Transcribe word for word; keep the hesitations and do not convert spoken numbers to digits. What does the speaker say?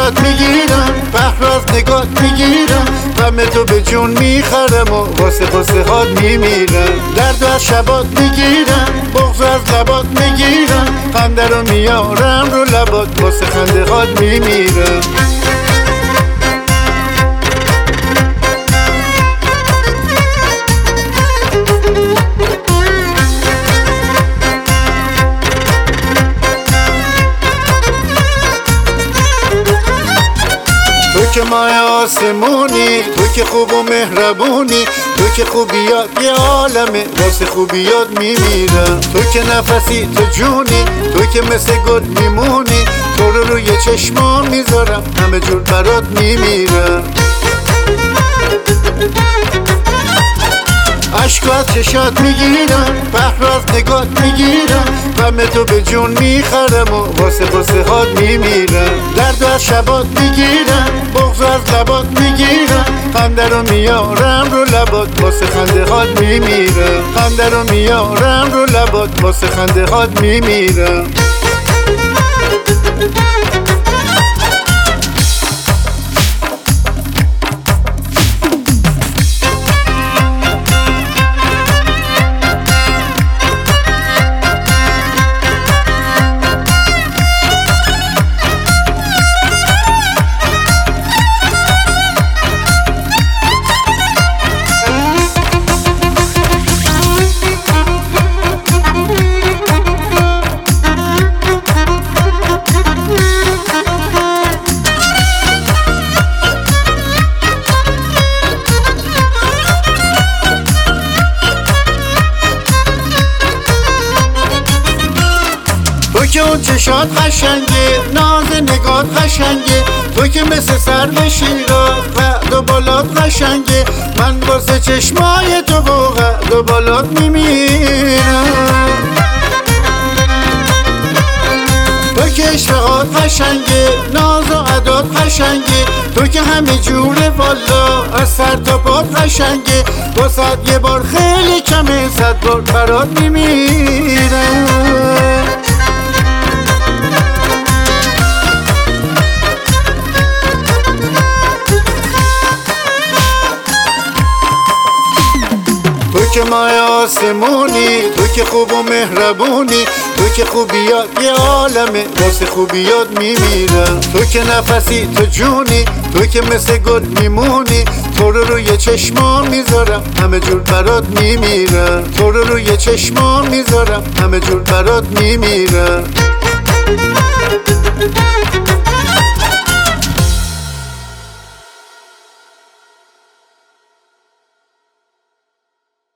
چشات میگیرم، بهراز نگات میگیرم، غم تو به جون میخرم و واسه قصه هات میمیرم. درد از شبات میگیرم، بغض از لبات میگیرم، خنده رو میارم رو لبات واسه خنده هات میمیرم. تو که ماه آسمونی، تو که خوب و مهربونی، تو که خوبیات یه عالمه واسه خوبیات میمیرم. تو که نفسی، تو جونی، تو که مثل گل میمونی، تو رو روی چشمام میذارم همه جور برات میمیرم. عشق از چشات میگیرم، بهراز نگات میگیرم، غم تو به جون میخرم و واسه قصه هات میمیرم. درد از شبات میگیرم، بغض از لبات میگیرم، خنده رو میارم رو لبات واسه خنده هات میمیرم. خنده رو میارم رو لبات واسه خنده هات میمیرم. تو که اون چشات قشنگه، ناز نگات قشنگه، تو که مثل سرو شیراز قد و بالات قشنگه، من واسه چشمای تو و قد و بالات میمیرم. تو که اشتهات قشنگه، ناز و عدات قشنگه، تو که همه جوره والا از سر تا پات قشنگه، واسه یه بار خیلی کمه صد بار برات میمیرم. تو که ماه آسمونی، تو که خوب و مهربونی، تو که خوبیات یه عالمه واسه خوبیات میمیرم. تو که نفسی، تو جونی، تو که مثل گل میمونی، تو رو روی چشمام میذارم همه جور برات میمیرم. تو رو روی چشمام میذارم همه جور برات میمیرم.